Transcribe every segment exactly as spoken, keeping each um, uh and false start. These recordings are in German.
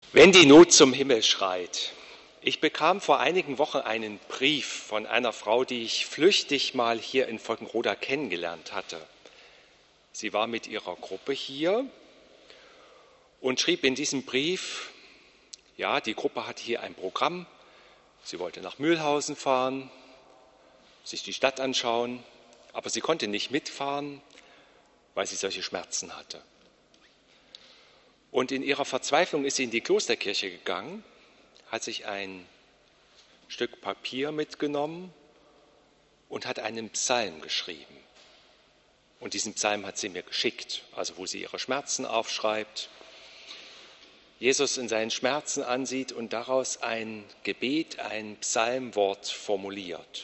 Wenn die Not zum Himmel schreit. Ich bekam vor einigen Wochen einen Brief von einer Frau, die ich flüchtig mal hier in Volkenroda kennengelernt hatte. Sie war mit ihrer Gruppe hier und schrieb in diesem Brief, ja, die Gruppe hatte hier ein Programm. Sie wollte nach Mühlhausen fahren, sich die Stadt anschauen, aber sie konnte nicht mitfahren, weil sie solche Schmerzen hatte. Und in ihrer Verzweiflung ist sie in die Klosterkirche gegangen, hat sich ein Stück Papier mitgenommen und hat einen Psalm geschrieben. Und diesen Psalm hat sie mir geschickt, also wo sie ihre Schmerzen aufschreibt, Jesus in seinen Schmerzen ansieht und daraus ein Gebet, ein Psalmwort formuliert.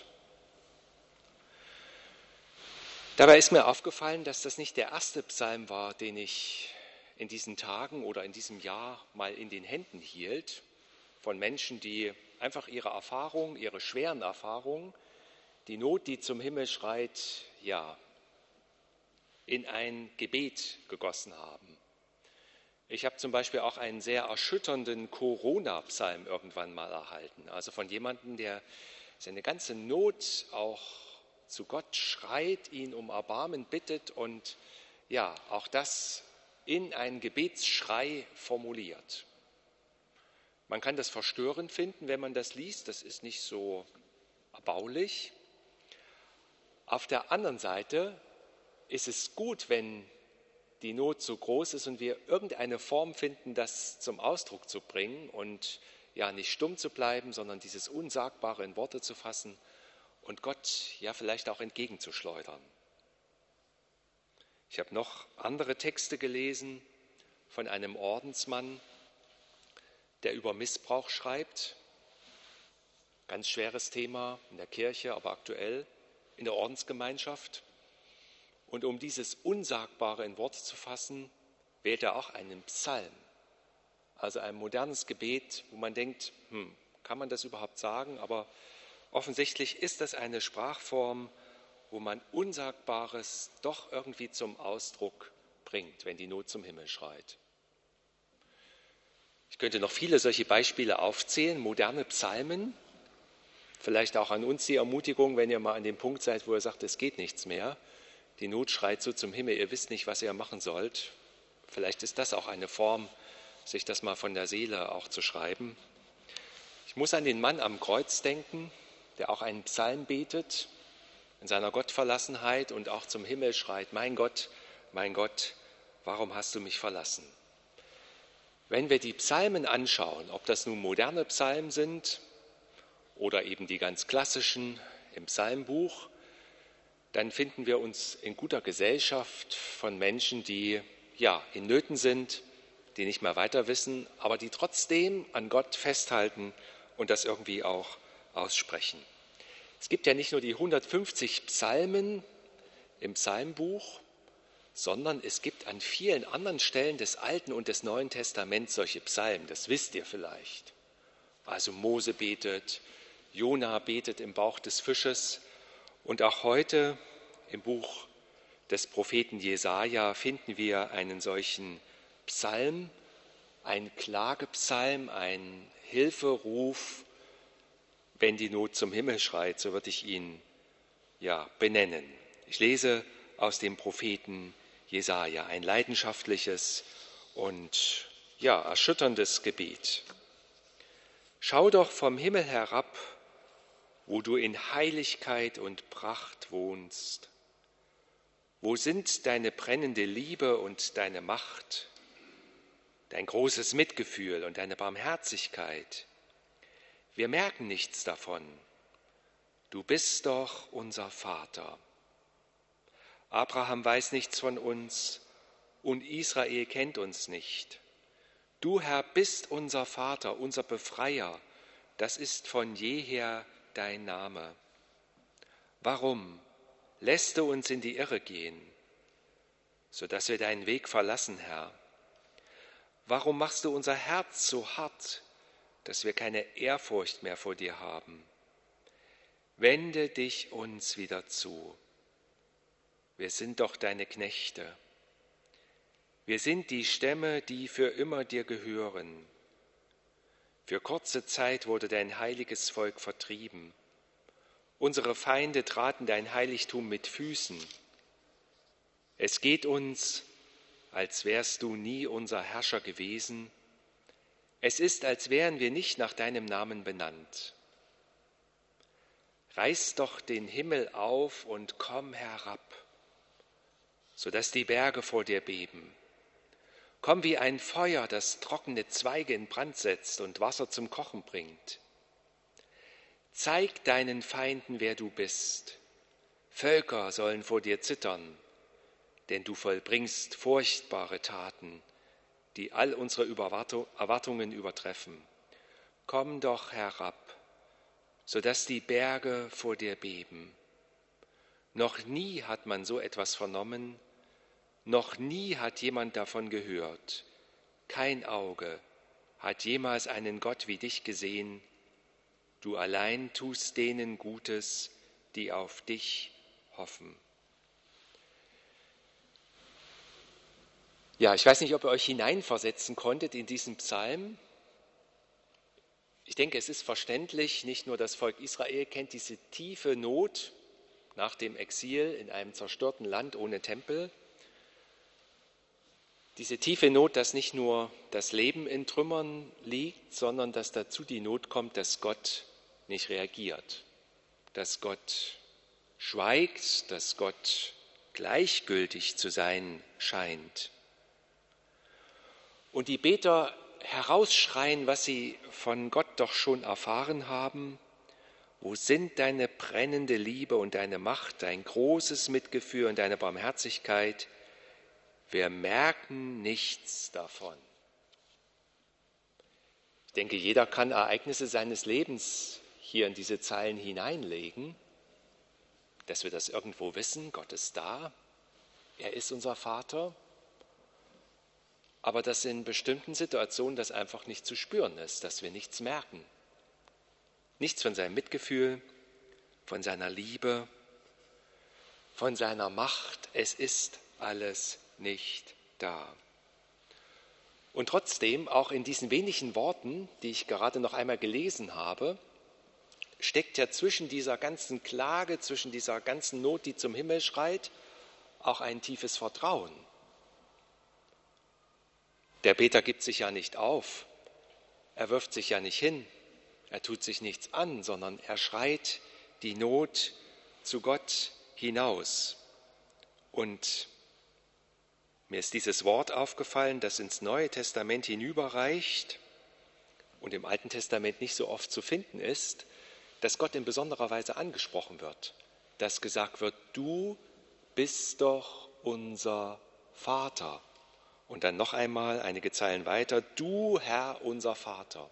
Dabei ist mir aufgefallen, dass das nicht der erste Psalm war, den ich in diesen Tagen oder in diesem Jahr mal in den Händen hielt, von Menschen, die einfach ihre Erfahrungen, ihre schweren Erfahrungen, die Not, die zum Himmel schreit, ja, in ein Gebet gegossen haben. Ich habe zum Beispiel auch einen sehr erschütternden Corona-Psalm irgendwann mal erhalten, also von jemandem, der seine ganze Not auch zu Gott schreit, ihn um Erbarmen bittet und ja, auch das in einen Gebetsschrei formuliert. Man kann das verstörend finden, wenn man das liest, das ist nicht so erbaulich. Auf der anderen Seite ist es gut, wenn die Not so groß ist und wir irgendeine Form finden, das zum Ausdruck zu bringen und ja nicht stumm zu bleiben, sondern dieses Unsagbare in Worte zu fassen und Gott ja vielleicht auch entgegenzuschleudern. Ich habe noch andere Texte gelesen von einem Ordensmann, der über Missbrauch schreibt. Ganz schweres Thema in der Kirche, aber aktuell in der Ordensgemeinschaft. Und um dieses Unsagbare in Worte zu fassen, wählt er auch einen Psalm. Also ein modernes Gebet, wo man denkt, hm, kann man das überhaupt sagen? Aber offensichtlich ist das eine Sprachform, wo man Unsagbares doch irgendwie zum Ausdruck bringt, wenn die Not zum Himmel schreit. Ich könnte noch viele solche Beispiele aufzählen, moderne Psalmen, vielleicht auch an uns die Ermutigung, wenn ihr mal an dem Punkt seid, wo ihr sagt, es geht nichts mehr, die Not schreit so zum Himmel, ihr wisst nicht, was ihr machen sollt. Vielleicht ist das auch eine Form, sich das mal von der Seele auch zu schreiben. Ich muss an den Mann am Kreuz denken, der auch einen Psalm betet, in seiner Gottverlassenheit und auch zum Himmel schreit, mein Gott, mein Gott, warum hast du mich verlassen? Wenn wir die Psalmen anschauen, ob das nun moderne Psalmen sind oder eben die ganz klassischen im Psalmbuch, dann finden wir uns in guter Gesellschaft von Menschen, die ja in Nöten sind, die nicht mehr weiter wissen, aber die trotzdem an Gott festhalten und das irgendwie auch aussprechen. Es gibt ja nicht nur die hundertfünfzig Psalmen im Psalmbuch, sondern es gibt an vielen anderen Stellen des Alten und des Neuen Testaments solche Psalmen, das wisst ihr vielleicht. Also Mose betet, Jona betet im Bauch des Fisches und auch heute im Buch des Propheten Jesaja finden wir einen solchen Psalm, einen Klagepsalm, einen Hilferuf. Wenn die Not zum Himmel schreit, so würde ich ihn ja benennen. Ich lese aus dem Propheten Jesaja ein leidenschaftliches und ja erschütterndes Gebet. Schau doch vom Himmel herab, wo du in Heiligkeit und Pracht wohnst. Wo sind deine brennende Liebe und deine Macht, dein großes Mitgefühl und deine Barmherzigkeit? Wir merken nichts davon. Du bist doch unser Vater. Abraham weiß nichts von uns und Israel kennt uns nicht. Du, Herr, bist unser Vater, unser Befreier. Das ist von jeher dein Name. Warum lässt du uns in die Irre gehen, sodass wir deinen Weg verlassen, Herr? Warum machst du unser Herz so hart, dass wir keine Ehrfurcht mehr vor dir haben? Wende dich uns wieder zu. Wir sind doch deine Knechte. Wir sind die Stämme, die für immer dir gehören. Für kurze Zeit wurde dein heiliges Volk vertrieben. Unsere Feinde traten dein Heiligtum mit Füßen. Es geht uns, als wärst du nie unser Herrscher gewesen. Es ist, als wären wir nicht nach deinem Namen benannt. Reiß doch den Himmel auf und komm herab, sodass die Berge vor dir beben. Komm wie ein Feuer, das trockene Zweige in Brand setzt und Wasser zum Kochen bringt. Zeig deinen Feinden, wer du bist. Völker sollen vor dir zittern, denn du vollbringst furchtbare Taten, die all unsere Erwartungen übertreffen. Komm doch herab, sodass die Berge vor dir beben. Noch nie hat man so etwas vernommen, noch nie hat jemand davon gehört. Kein Auge hat jemals einen Gott wie dich gesehen. Du allein tust denen Gutes, die auf dich hoffen. Ja, ich weiß nicht, ob ihr euch hineinversetzen konntet in diesen Psalm. Ich denke, es ist verständlich, nicht nur das Volk Israel kennt diese tiefe Not nach dem Exil in einem zerstörten Land ohne Tempel. Diese tiefe Not, dass nicht nur das Leben in Trümmern liegt, sondern dass dazu die Not kommt, dass Gott nicht reagiert, dass Gott schweigt, dass Gott gleichgültig zu sein scheint. Und die Beter herausschreien, was sie von Gott doch schon erfahren haben. Wo sind deine brennende Liebe und deine Macht, dein großes Mitgefühl und deine Barmherzigkeit? Wir merken nichts davon. Ich denke, jeder kann Ereignisse seines Lebens hier in diese Zeilen hineinlegen, dass wir das irgendwo wissen, Gott ist da, er ist unser Vater, aber dass in bestimmten Situationen das einfach nicht zu spüren ist, dass wir nichts merken. Nichts von seinem Mitgefühl, von seiner Liebe, von seiner Macht. Es ist alles nicht da. Und trotzdem, auch in diesen wenigen Worten, die ich gerade noch einmal gelesen habe, steckt ja zwischen dieser ganzen Klage, zwischen dieser ganzen Not, die zum Himmel schreit, auch ein tiefes Vertrauen. Der Beter gibt sich ja nicht auf, er wirft sich ja nicht hin, er tut sich nichts an, sondern er schreit die Not zu Gott hinaus. Und mir ist dieses Wort aufgefallen, das ins Neue Testament hinüberreicht und im Alten Testament nicht so oft zu finden ist, dass Gott in besonderer Weise angesprochen wird, dass gesagt wird, du bist doch unser Vater. Und dann noch einmal einige Zeilen weiter, du Herr, unser Vater.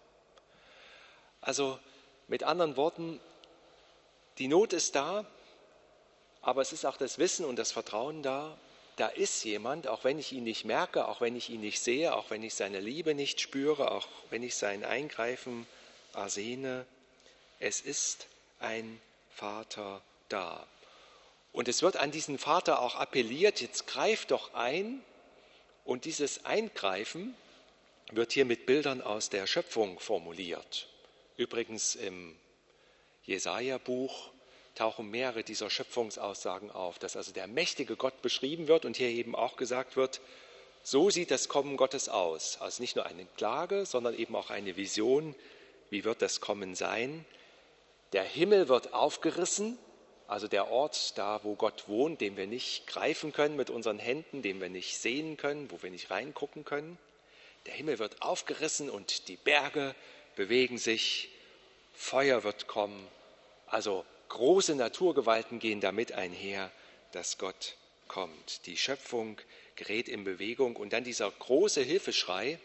Also mit anderen Worten, die Not ist da, aber es ist auch das Wissen und das Vertrauen da, da ist jemand, auch wenn ich ihn nicht merke, auch wenn ich ihn nicht sehe, auch wenn ich seine Liebe nicht spüre, auch wenn ich sein Eingreifen ersehne, es ist ein Vater da. Und es wird an diesen Vater auch appelliert, jetzt greif doch ein. Und dieses Eingreifen wird hier mit Bildern aus der Schöpfung formuliert. Übrigens im Jesaja-Buch tauchen mehrere dieser Schöpfungsaussagen auf, dass also der mächtige Gott beschrieben wird und hier eben auch gesagt wird, so sieht das Kommen Gottes aus. Also nicht nur eine Klage, sondern eben auch eine Vision, wie wird das Kommen sein. Der Himmel wird aufgerissen, also der Ort, da wo Gott wohnt, den wir nicht greifen können mit unseren Händen, den wir nicht sehen können, wo wir nicht reingucken können. Der Himmel wird aufgerissen und die Berge bewegen sich, Feuer wird kommen. Also große Naturgewalten gehen damit einher, dass Gott kommt. Die Schöpfung gerät in Bewegung und dann dieser große Hilfeschrei,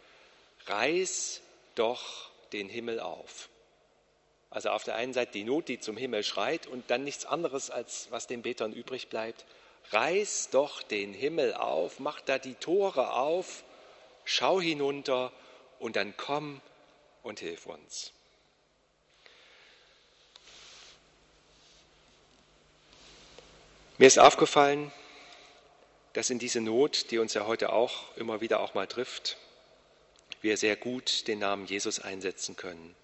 reiß doch den Himmel auf. Also auf der einen Seite die Not, die zum Himmel schreit und dann nichts anderes, als was den Betern übrig bleibt. Reiß doch den Himmel auf, mach da die Tore auf, schau hinunter und dann komm und hilf uns. Mir ist aufgefallen, dass in diese Not, die uns ja heute auch immer wieder auch mal trifft, wir sehr gut den Namen Jesus einsetzen können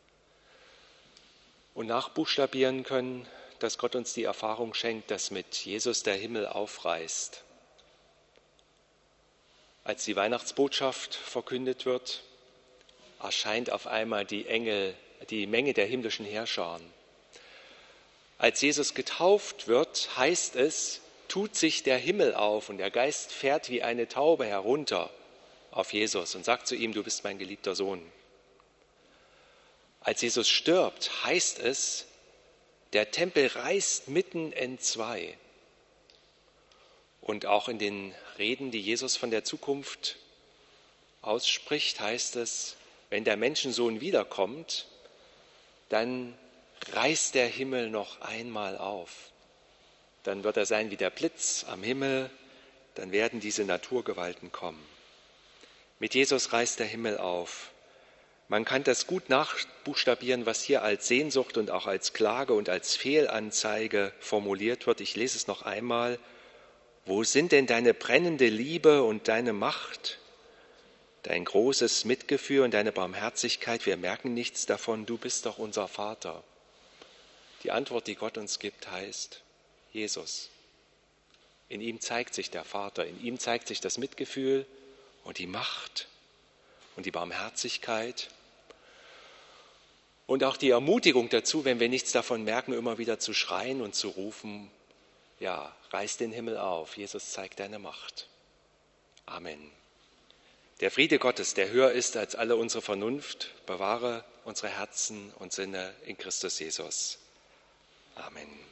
und nachbuchstabieren können, dass Gott uns die Erfahrung schenkt, dass mit Jesus der Himmel aufreißt. Als die Weihnachtsbotschaft verkündet wird, erscheint auf einmal die Engel, die Menge der himmlischen Heerscharen. Als Jesus getauft wird, heißt es, tut sich der Himmel auf und der Geist fährt wie eine Taube herunter auf Jesus und sagt zu ihm, du bist mein geliebter Sohn. Als Jesus stirbt, heißt es, der Tempel reißt mitten entzwei. Und auch in den Reden, die Jesus von der Zukunft ausspricht, heißt es, wenn der Menschensohn wiederkommt, dann reißt der Himmel noch einmal auf. Dann wird er sein wie der Blitz am Himmel, dann werden diese Naturgewalten kommen. Mit Jesus reißt der Himmel auf. Man kann das gut nachbuchstabieren, was hier als Sehnsucht und auch als Klage und als Fehlanzeige formuliert wird. Ich lese es noch einmal. Wo sind denn deine brennende Liebe und deine Macht, dein großes Mitgefühl und deine Barmherzigkeit? Wir merken nichts davon, du bist doch unser Vater. Die Antwort, die Gott uns gibt, heißt Jesus. In ihm zeigt sich der Vater, in ihm zeigt sich das Mitgefühl und die Macht und die Barmherzigkeit und auch die Ermutigung dazu, wenn wir nichts davon merken, immer wieder zu schreien und zu rufen, ja, reiß den Himmel auf, Jesus zeigt deine Macht. Amen. Der Friede Gottes, der höher ist als alle unsere Vernunft, bewahre unsere Herzen und Sinne in Christus Jesus. Amen.